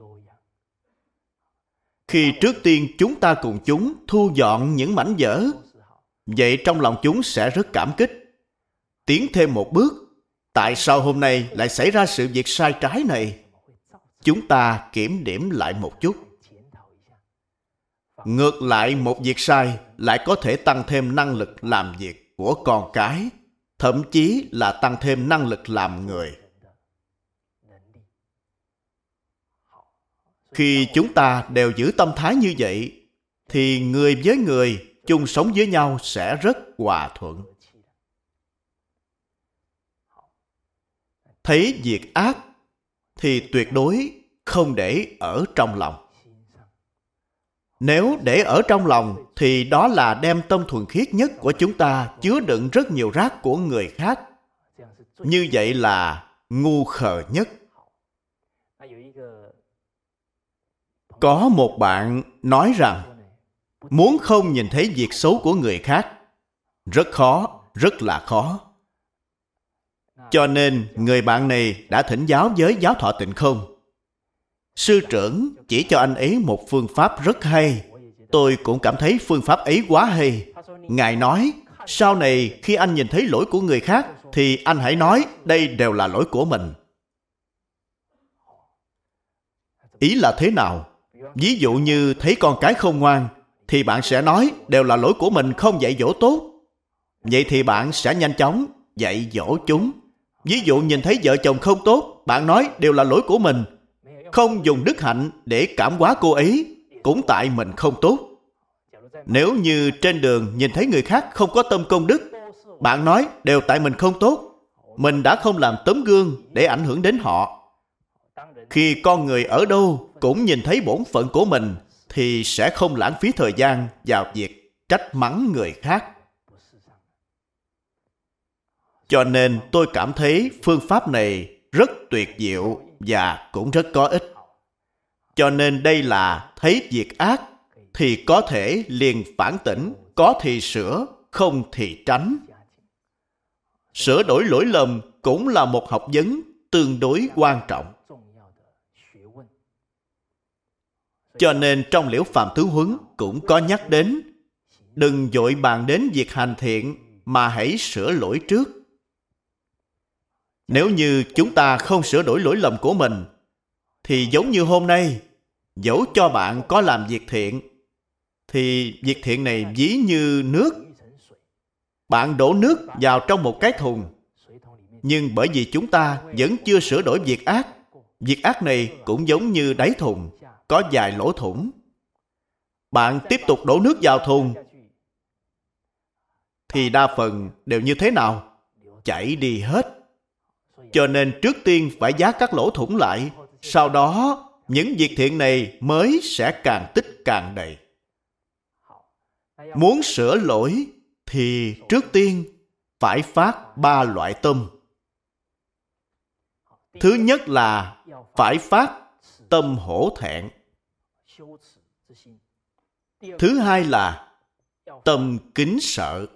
Speaker 1: Khi trước tiên chúng ta cùng chúng thu dọn những mảnh vỡ, vậy trong lòng chúng sẽ rất cảm kích. Tiến thêm một bước, tại sao hôm nay lại xảy ra sự việc sai trái này? Chúng ta kiểm điểm lại một chút. Ngược lại, một việc sai lại có thể tăng thêm năng lực làm việc của con cái, thậm chí là tăng thêm năng lực làm người. Khi chúng ta đều giữ tâm thái như vậy, thì người với người chung sống với nhau sẽ rất hòa thuận. Thấy việc ác thì tuyệt đối không để ở trong lòng. Nếu để ở trong lòng thì đó là đem tâm thuần khiết nhất của chúng ta chứa đựng rất nhiều rác của người khác. Như vậy là ngu khờ nhất. Có một bạn nói rằng muốn không nhìn thấy việc xấu của người khác rất khó, rất là khó. Cho nên người bạn này đã thỉnh giáo với Giáo Thọ Tịnh Không. Sư trưởng chỉ cho anh ấy một phương pháp rất hay. Tôi cũng cảm thấy phương pháp ấy quá hay. Ngài nói, sau này khi anh nhìn thấy lỗi của người khác, thì anh hãy nói đây đều là lỗi của mình. Ý là thế nào? Ví dụ như thấy con cái không ngoan, thì bạn sẽ nói đều là lỗi của mình không dạy dỗ tốt. Vậy thì bạn sẽ nhanh chóng dạy dỗ chúng. Ví dụ nhìn thấy vợ chồng không tốt, bạn nói đều là lỗi của mình. Không dùng đức hạnh để cảm hóa cô ấy, cũng tại mình không tốt. Nếu như trên đường nhìn thấy người khác không có tâm công đức, bạn nói đều tại mình không tốt. Mình đã không làm tấm gương để ảnh hưởng đến họ. Khi con người ở đâu cũng nhìn thấy bổn phận của mình, thì sẽ không lãng phí thời gian vào việc trách mắng người khác. Cho nên tôi cảm thấy phương pháp này rất tuyệt diệu và cũng rất có ích. Cho nên đây là thấy việc ác thì có thể liền phản tỉnh, có thì sửa, không thì tránh. Sửa đổi lỗi lầm cũng là một học vấn tương đối quan trọng. Cho nên trong Liễu Phàm Tứ Huấn cũng có nhắc đến, đừng vội bàn đến việc hành thiện mà hãy sửa lỗi trước. Nếu như chúng ta không sửa đổi lỗi lầm của mình, thì giống như hôm nay, dẫu cho bạn có làm việc thiện, thì việc thiện này ví như nước. Bạn đổ nước vào trong một cái thùng, nhưng bởi vì chúng ta vẫn chưa sửa đổi việc ác, việc ác này cũng giống như đáy thùng, có vài lỗ thủng. Bạn tiếp tục đổ nước vào thùng, thì đa phần đều như thế nào? Chảy đi hết. Cho nên trước tiên phải giá các lỗ thủng lại, sau đó những việc thiện này mới sẽ càng tích càng đầy. Muốn sửa lỗi thì trước tiên phải phát ba loại tâm. Thứ nhất là phải phát tâm hổ thẹn. Thứ hai là tâm kính sợ.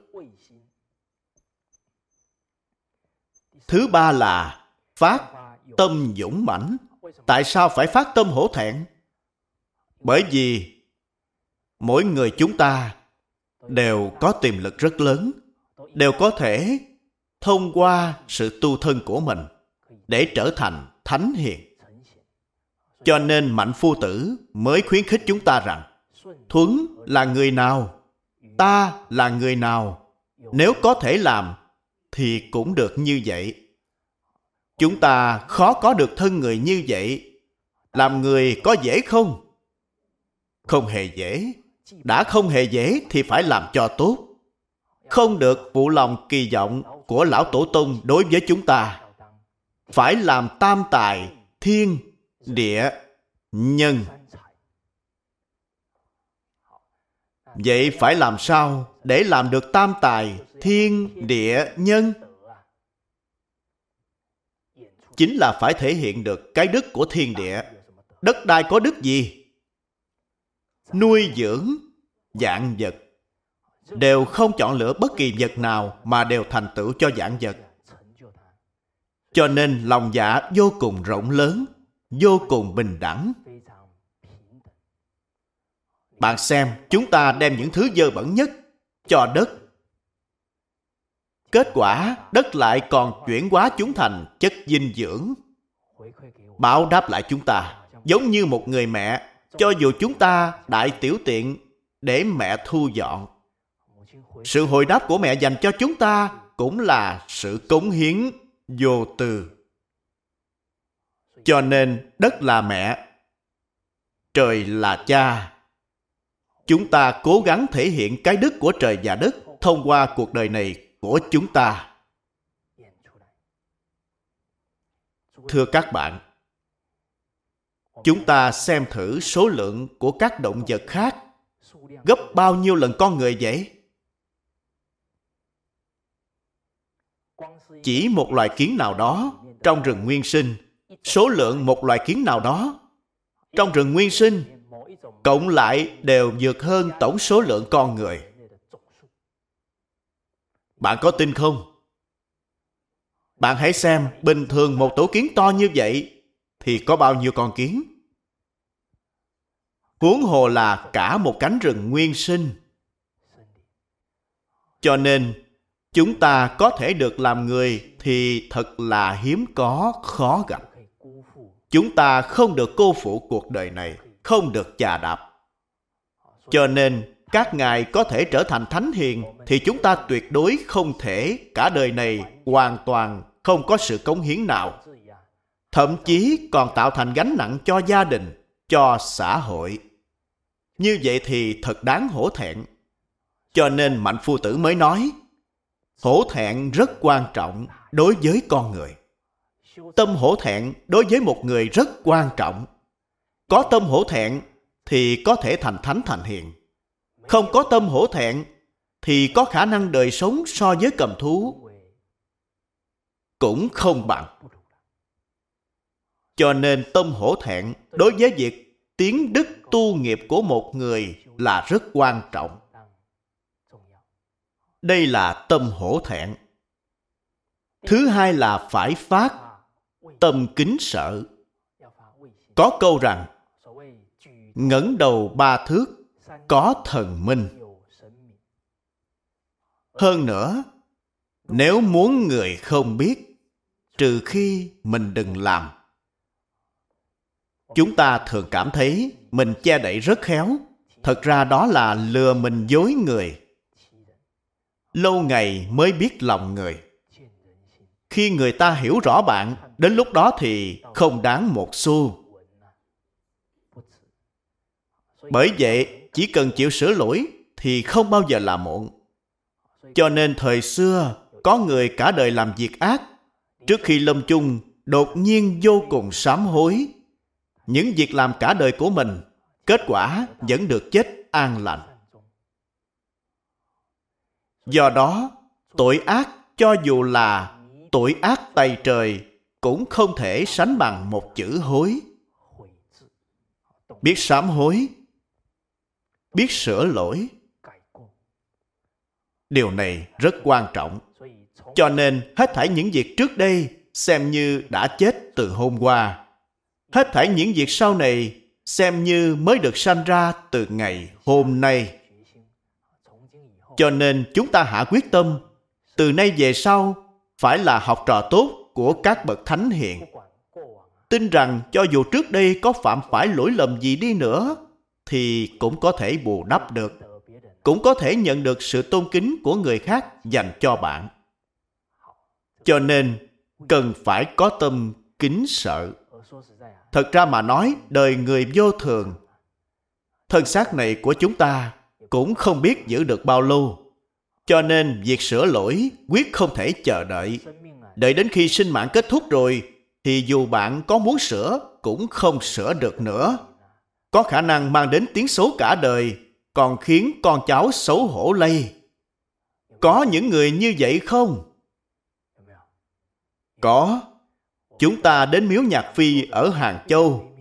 Speaker 1: Thứ ba là phát tâm dũng mãnh. Tại sao phải phát tâm hổ thẹn? Bởi vì mỗi người chúng ta đều có tiềm lực rất lớn, đều có thể thông qua sự tu thân của mình để trở thành thánh hiền. Cho nên Mạnh Phu Tử mới khuyến khích chúng ta rằng, Thuấn là người nào, ta là người nào, nếu có thể làm thì cũng được như vậy. Chúng ta khó có được thân người như vậy. Làm người có dễ không? Không hề dễ. Đã không hề dễ thì phải làm cho tốt. Không được phụ lòng kỳ vọng của Lão Tổ Tông đối với chúng ta. Phải làm tam tài, thiên, địa, nhân. Vậy phải làm sao để làm được tam tài, thiên, địa, nhân? Chính là phải thể hiện được cái đức của thiên địa. Đất đai có đức gì? Nuôi dưỡng vạn vật. Đều không chọn lựa bất kỳ vật nào mà đều thành tựu cho vạn vật. Cho nên lòng dạ vô cùng rộng lớn, vô cùng bình đẳng. Bạn xem, chúng ta đem những thứ dơ bẩn nhất cho đất. Kết quả, đất lại còn chuyển hóa chúng thành chất dinh dưỡng. Báo đáp lại chúng ta, giống như một người mẹ, cho dù chúng ta đại tiểu tiện để mẹ thu dọn. Sự hồi đáp của mẹ dành cho chúng ta cũng là sự cống hiến vô tư. Cho nên đất là mẹ, trời là cha. Chúng ta cố gắng thể hiện cái đức của trời và đất thông qua cuộc đời này của chúng ta. Thưa các bạn, chúng ta xem thử số lượng của các động vật khác gấp bao nhiêu lần con người vậy? Chỉ một loài kiến nào đó trong rừng nguyên sinh, số lượng một loài kiến nào đó trong rừng nguyên sinh, cộng lại đều vượt hơn tổng số lượng con người. Bạn có tin không? Bạn hãy xem, bình thường một tổ kiến to như vậy thì có bao nhiêu con kiến? huống hồ là cả một cánh rừng nguyên sinh. Cho nên, chúng ta có thể được làm người thì thật là hiếm có, khó gặp. Chúng ta không được cô phụ cuộc đời này, không được chà đạp. Cho nên, các ngài có thể trở thành thánh hiền thì chúng ta tuyệt đối không thể cả đời này hoàn toàn không có sự cống hiến nào. Thậm chí còn tạo thành gánh nặng cho gia đình, cho xã hội. Như vậy thì thật đáng hổ thẹn. Cho nên Mạnh Phu Tử mới nói, hổ thẹn rất quan trọng đối với con người. Tâm hổ thẹn đối với một người rất quan trọng. Có tâm hổ thẹn thì có thể thành thánh thành hiền. Không có tâm hổ thẹn thì có khả năng đời sống so với cầm thú cũng không bằng. Cho nên tâm hổ thẹn đối với việc tiến đức tu nghiệp của một người là rất quan trọng. Đây là tâm hổ thẹn. Thứ hai là phải phát tâm kính sợ. Có câu rằng, ngẩng đầu ba thước, có thần minh. Hơn nữa, nếu muốn người không biết, trừ khi mình đừng làm. Chúng ta thường cảm thấy mình che đậy rất khéo. Thật ra đó là lừa mình dối người. Lâu ngày mới biết lòng người. Khi người ta hiểu rõ bạn, đến lúc đó thì không đáng một xu. Bởi vậy, chỉ cần chịu sửa lỗi thì không bao giờ là muộn. Cho nên thời xưa, có người cả đời làm việc ác. Trước khi lâm chung, đột nhiên vô cùng sám hối. Những việc làm cả đời của mình, kết quả vẫn được chết an lành. Do đó, tội ác cho dù là tội ác tày trời cũng không thể sánh bằng một chữ hối. Biết sám hối, biết sửa lỗi. Điều này rất quan trọng. Cho nên hết thảy những việc trước đây xem như đã chết từ hôm qua. Hết thảy những việc sau này xem như mới được sanh ra từ ngày hôm nay. Cho nên chúng ta hạ quyết tâm, từ nay về sau phải là học trò tốt của các bậc thánh hiền. Tin rằng cho dù trước đây có phạm phải lỗi lầm gì đi nữa, thì cũng có thể bù đắp được, cũng có thể nhận được sự tôn kính của người khác dành cho bạn. Cho nên, cần phải có tâm kính sợ. Thật ra mà nói, đời người vô thường. Thân xác này của chúng ta cũng không biết giữ được bao lâu. Cho nên, việc sửa lỗi quyết không thể chờ đợi. Đợi đến khi sinh mạng kết thúc rồi, thì dù bạn có muốn sửa, cũng không sửa được nữa. Có khả năng mang đến tiếng xấu cả đời, còn khiến con cháu xấu hổ lây. Có những người như vậy không? Có. Chúng ta đến miếu Nhạc Phi ở Hàng Châu.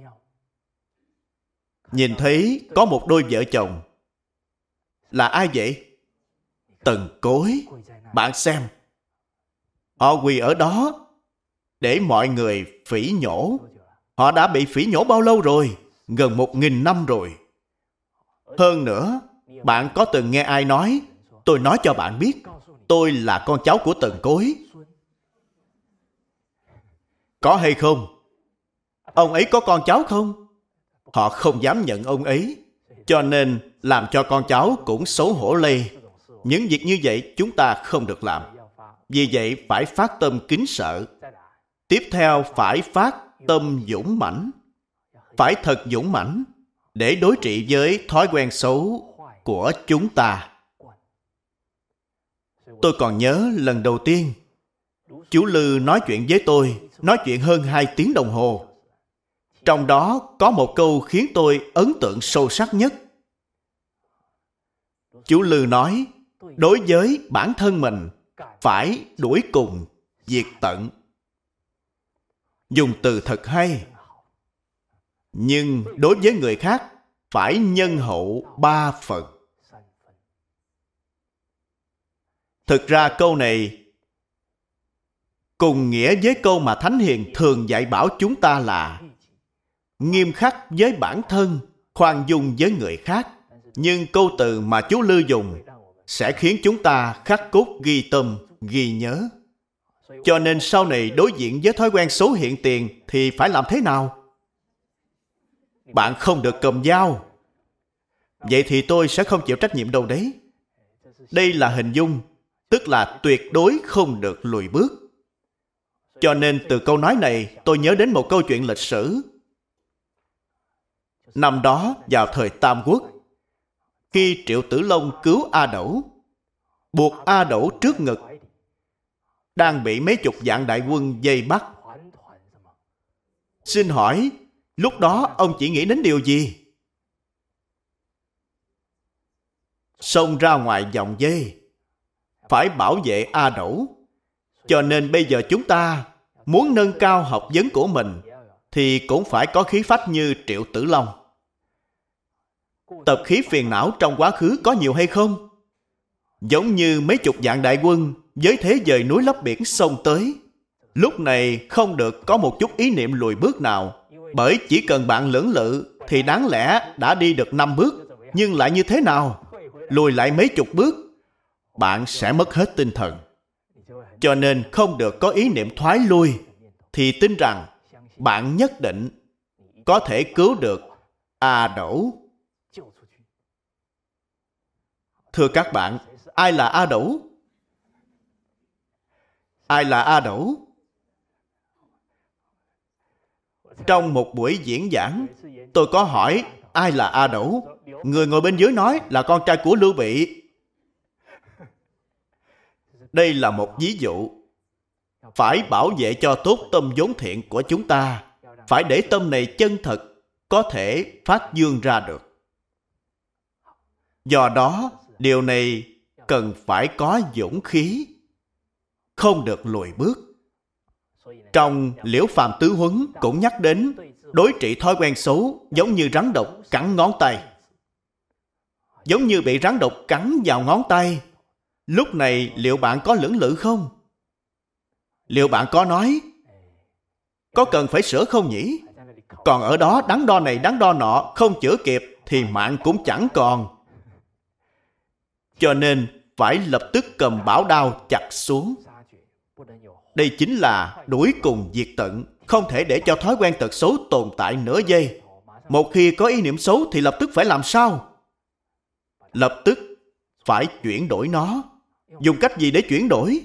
Speaker 1: Nhìn thấy có một đôi vợ chồng. Là ai vậy? Tần Cối. Bạn xem. Họ quỳ ở đó để mọi người phỉ nhổ. Họ đã bị phỉ nhổ bao lâu rồi? Gần một nghìn năm rồi. Hơn nữa, bạn có từng nghe ai nói, tôi nói cho bạn biết, tôi là con cháu của Tần Cối. Có hay không? Ông ấy có con cháu không? Họ không dám nhận ông ấy, cho nên làm cho con cháu cũng xấu hổ lây. Những việc như vậy chúng ta không được làm. Vì vậy phải phát tâm kính sợ. Tiếp theo phải phát tâm dũng mãnh. Phải thật dũng mãnh để đối trị với thói quen xấu của chúng ta. Tôi còn nhớ lần đầu tiên chú Lư nói chuyện với tôi, nói chuyện hơn hai tiếng đồng hồ. Trong đó có một câu khiến tôi ấn tượng sâu sắc nhất. Chú Lư nói, đối với bản thân mình phải đuổi cùng, diệt tận. Dùng từ thật hay. Nhưng đối với người khác phải nhân hậu ba phần. Thực ra câu này cùng nghĩa với câu mà Thánh Hiền thường dạy bảo chúng ta là nghiêm khắc với bản thân, khoan dung với người khác, nhưng câu từ mà chú Lư dùng sẽ khiến chúng ta khắc cốt ghi tâm, ghi nhớ. Cho nên sau này đối diện với thói quen xấu hiện tiền thì phải làm thế nào? Bạn không được cầm dao. Vậy thì tôi sẽ không chịu trách nhiệm đâu đấy. Đây là hình dung, tức là tuyệt đối không được lùi bước. Cho nên từ câu nói này tôi nhớ đến một câu chuyện lịch sử. Năm đó vào thời Tam Quốc, khi Triệu Tử Long cứu A Đẩu, buộc A Đẩu trước ngực, đang bị mấy chục vạn đại quân vây bắt. Xin hỏi, lúc đó ông chỉ nghĩ đến điều gì? Xông ra ngoài vòng vây, phải bảo vệ A Đẩu. Cho nên bây giờ chúng ta muốn nâng cao học vấn của mình thì cũng phải có khí phách như Triệu Tử Long. Tập khí phiền não trong quá khứ có nhiều hay không? Giống như mấy chục vạn đại quân với thế dời núi lấp biển xông tới. Lúc này không được có một chút ý niệm lùi bước nào, bởi chỉ cần bạn lưỡng lự thì đáng lẽ đã đi được năm bước, nhưng lại như thế nào? Lùi lại mấy chục bước, bạn sẽ mất hết tinh thần. Cho nên không được có ý niệm thoái lui, thì tin rằng bạn nhất định có thể cứu được A Đẩu. Thưa các bạn, ai là A Đẩu? Ai là A Đẩu? Trong một buổi diễn giảng, tôi có hỏi ai là A Đẩu. Người ngồi bên dưới nói là con trai của Lưu Bị. Đây là một ví dụ. Phải bảo vệ cho tốt tâm vốn thiện của chúng ta. Phải để tâm này chân thật, có thể phát dương ra được. Do đó, điều này cần phải có dũng khí, không được lùi bước. Trong Liễu Phàm Tứ Huấn cũng nhắc đến đối trị thói quen xấu giống như rắn độc cắn ngón tay. Giống như bị rắn độc cắn vào ngón tay. Lúc này liệu bạn có lưỡng lự không? Liệu bạn có nói có cần phải sửa không nhỉ? Còn ở đó đắn đo này đắn đo nọ, không chữa kịp thì mạng cũng chẳng còn. Cho nên phải lập tức cầm bảo đao chặt xuống. Đây chính là đuổi cùng diệt tận, không thể để cho thói quen tật xấu tồn tại nửa giây. Một khi có ý niệm xấu thì lập tức phải làm sao? Lập tức phải chuyển đổi nó. Dùng cách gì để chuyển đổi?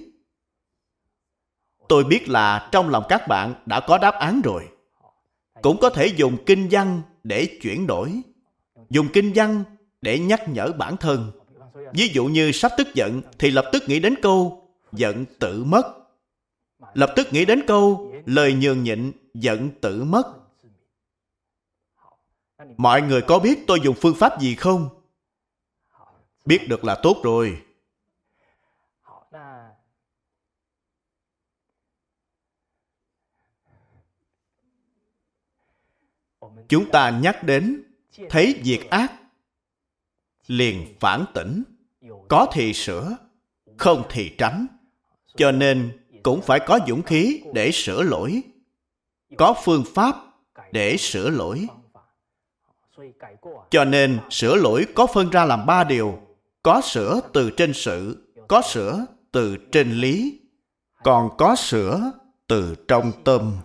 Speaker 1: Tôi biết là trong lòng các bạn đã có đáp án rồi. Cũng có thể dùng kinh văn để chuyển đổi. Dùng kinh văn để nhắc nhở bản thân. Ví dụ như sắp tức giận thì lập tức nghĩ đến câu giận tự mất. Lập tức nghĩ đến câu lời nhường nhịn giận tự mất. Mọi người có biết tôi dùng phương pháp gì không? Biết được là tốt rồi. Chúng ta nhắc đến thấy việc ác liền phản tỉnh, có thì sửa, không thì tránh. Cho nên cũng phải có dũng khí để sửa lỗi, có phương pháp để sửa lỗi. Cho nên sửa lỗi có phân ra làm ba điều. Có sửa từ trên sự, có sửa từ trên lý, còn có sửa từ trong tâm.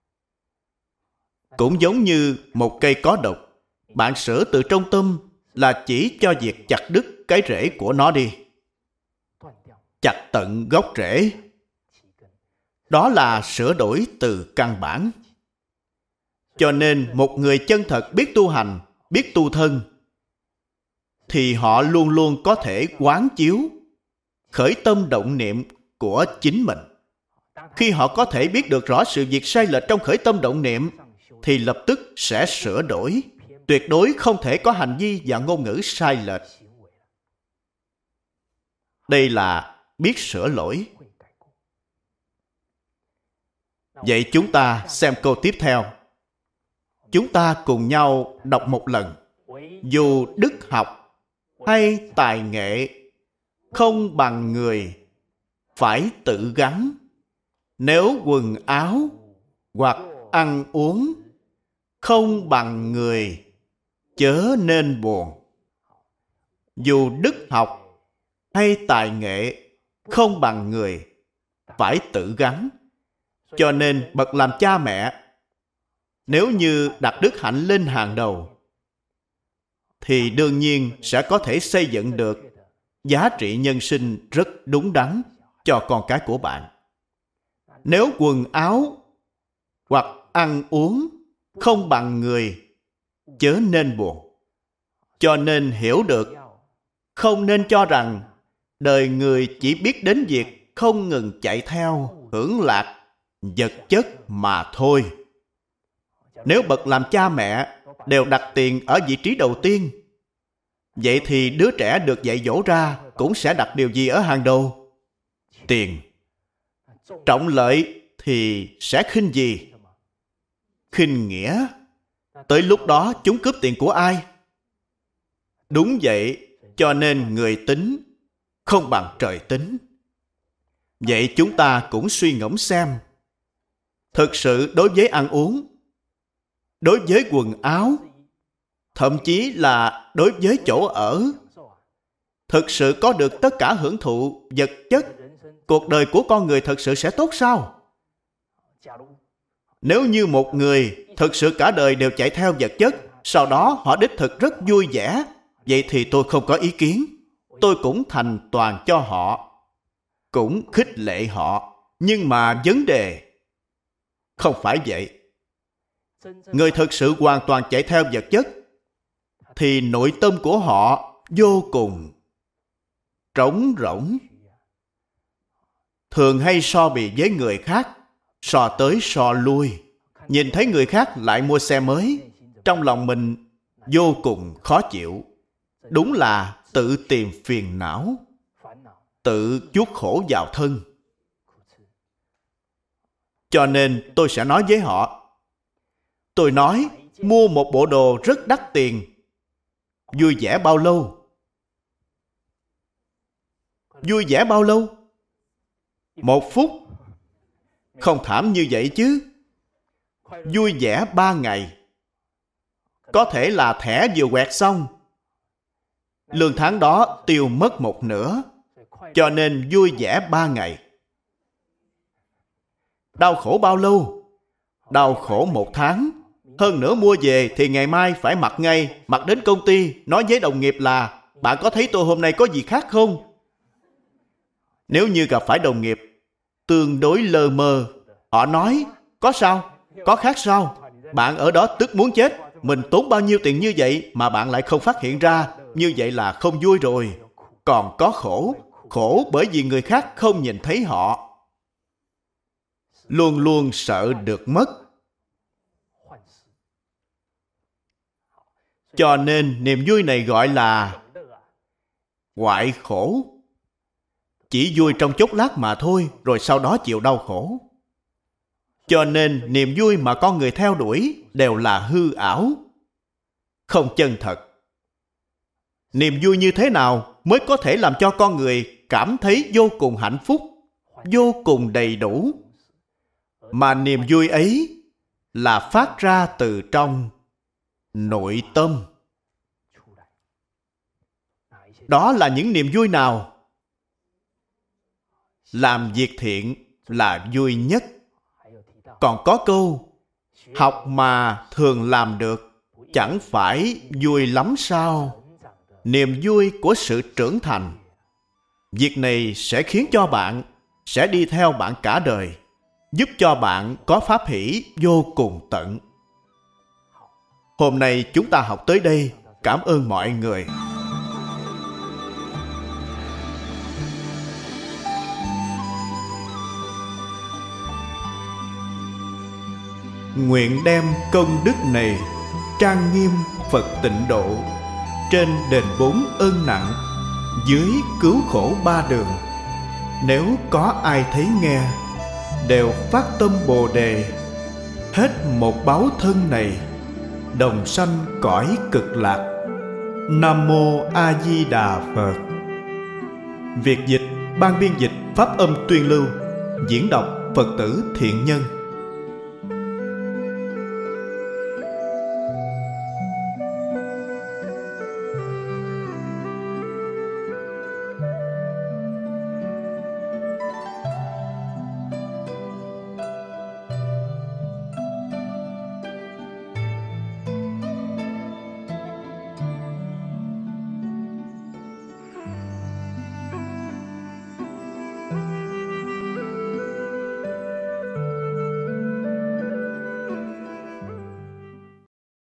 Speaker 1: Cũng giống như một cây có độc, bạn sửa từ trong tâm là chỉ cho việc chặt đứt cái rễ của nó đi. Chặt tận gốc rễ. Đó là sửa đổi từ căn bản. Cho nên một người chân thật biết tu hành, biết tu thân, thì họ luôn luôn có thể quán chiếu, khởi tâm động niệm của chính mình. Khi họ có thể biết được rõ sự việc sai lệch trong khởi tâm động niệm, thì lập tức sẽ sửa đổi. Tuyệt đối không thể có hành vi và ngôn ngữ sai lệch. Đây là biết sửa lỗi. Vậy chúng ta xem câu tiếp theo. Chúng ta cùng nhau đọc một lần. Dù đức học hay tài nghệ không bằng người, phải tự gắn. Nếu quần áo hoặc ăn uống không bằng người, chớ nên buồn. Dù đức học hay tài nghệ không bằng người, phải tự gắng. Cho nên bậc làm cha mẹ, nếu như đặt đức hạnh lên hàng đầu, thì đương nhiên sẽ có thể xây dựng được giá trị nhân sinh rất đúng đắn cho con cái của bạn. Nếu quần áo hoặc ăn uống không bằng người, chớ nên buồn. Cho nên hiểu được, không nên cho rằng đời người chỉ biết đến việc không ngừng chạy theo hưởng lạc vật chất mà thôi. Nếu bậc làm cha mẹ đều đặt tiền ở vị trí đầu tiên, vậy thì đứa trẻ được dạy dỗ ra cũng sẽ đặt điều gì ở hàng đầu? Tiền. Trọng lợi thì sẽ khinh gì? Khinh nghĩa. Tới lúc đó chúng cướp tiền của ai? Đúng vậy, cho nên người tính không bằng trời tính. Vậy chúng ta cũng suy ngẫm xem, thực sự đối với ăn uống, đối với quần áo, thậm chí là đối với chỗ ở, thực sự có được tất cả hưởng thụ vật chất, cuộc đời của con người thực sự sẽ tốt sao? Nếu như một người thực sự cả đời đều chạy theo vật chất, sau đó họ đích thực rất vui vẻ, vậy thì tôi không có ý kiến. Tôi cũng thành toàn cho họ, cũng khích lệ họ. Nhưng mà vấn đề không phải vậy. Người thực sự hoàn toàn chạy theo vật chất thì nội tâm của họ vô cùng trống rỗng. Thường hay so bì với người khác, so tới so lui. Nhìn thấy người khác lại mua xe mới, trong lòng mình vô cùng khó chịu. Đúng là tự tìm phiền não, tự chuốc khổ vào thân. Cho nên tôi sẽ nói với họ, tôi nói mua một bộ đồ rất đắt tiền, vui vẻ bao lâu? Vui vẻ bao lâu? Một phút. Không thảm như vậy chứ. Vui vẻ ba ngày. Có thể là thẻ vừa quẹt xong, lương tháng đó tiêu mất một nửa. Cho nên vui vẻ ba ngày. Đau khổ bao lâu? Đau khổ một tháng. Hơn nữa mua về thì ngày mai phải mặc ngay. Mặc đến công ty, nói với đồng nghiệp là bạn có thấy tôi hôm nay có gì khác không? Nếu như gặp phải đồng nghiệp tương đối lơ mơ, họ nói có sao? Có khác sao? Bạn ở đó tức muốn chết. Mình tốn bao nhiêu tiền như vậy mà bạn lại không phát hiện ra. Như vậy là không vui rồi. Còn có khổ. Khổ bởi vì người khác không nhìn thấy họ. Luôn luôn sợ được mất. Cho nên niềm vui này gọi là hoại khổ. Chỉ vui trong chốc lát mà thôi, rồi sau đó chịu đau khổ. Cho nên niềm vui mà con người theo đuổi đều là hư ảo, không chân thật. Niềm vui như thế nào mới có thể làm cho con người cảm thấy vô cùng hạnh phúc, vô cùng đầy đủ? Mà niềm vui ấy là phát ra từ trong nội tâm. Đó là những niềm vui nào? Làm việc thiện là vui nhất. Còn có câu, học mà thường làm được, chẳng phải vui lắm sao? Niềm vui của sự trưởng thành. Việc này sẽ khiến cho bạn, sẽ đi theo bạn cả đời, giúp cho bạn có pháp hỷ vô cùng tận. Hôm nay chúng ta học tới đây. Cảm ơn mọi người. Nguyện đem công đức này trang nghiêm Phật Tịnh Độ, trên đền bốn ơn nặng, dưới cứu khổ ba đường. Nếu có ai thấy nghe, đều phát tâm Bồ Đề, hết một báo thân này, đồng sanh cõi cực lạc. Nam Mô A Di Đà Phật. Việt dịch, ban biên dịch, pháp âm tuyên lưu, diễn đọc Phật tử Thiện Nhân.